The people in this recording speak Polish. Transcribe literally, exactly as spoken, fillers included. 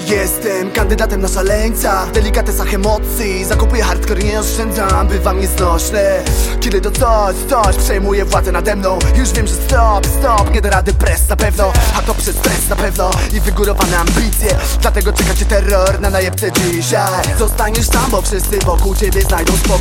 Jestem kandydatem na szaleńca, w delikatesach emocji zakupuję hardcore, nie oszczędzam, bywam nieznośny. Kiedy to coś, coś przejmuje władzę nade mną, już wiem, że stop, stop, nie da rady press na pewno. A to przez stres na pewno i wygórowane ambicje, dlatego czeka cię terror na najebce dzisiaj. Zostaniesz tam, bo wszyscy wokół ciebie znajdą spokój.